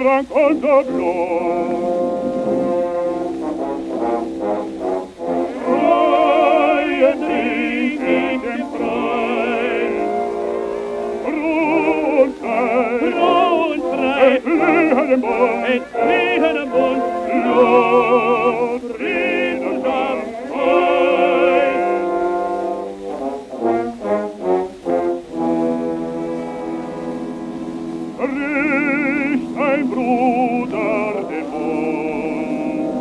raccolto blu. Frei e trinkig dem frei, froh und frei, et fliehen dem Bund, Los, Fried und Dampfrei. Bricht ein Bruder den Bund,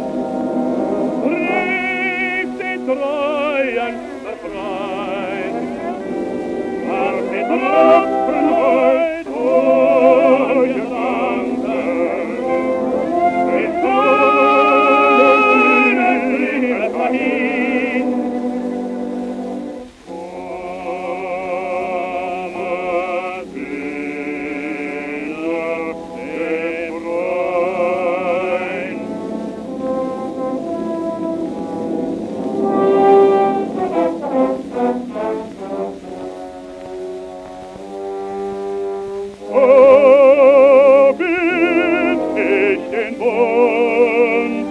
bricht die Treuen befreit, warf die Tropfen heut durch das Anker, mit Sonne fliegt dahin. Den Bund.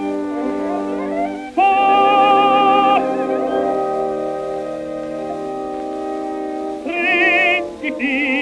Trinkt die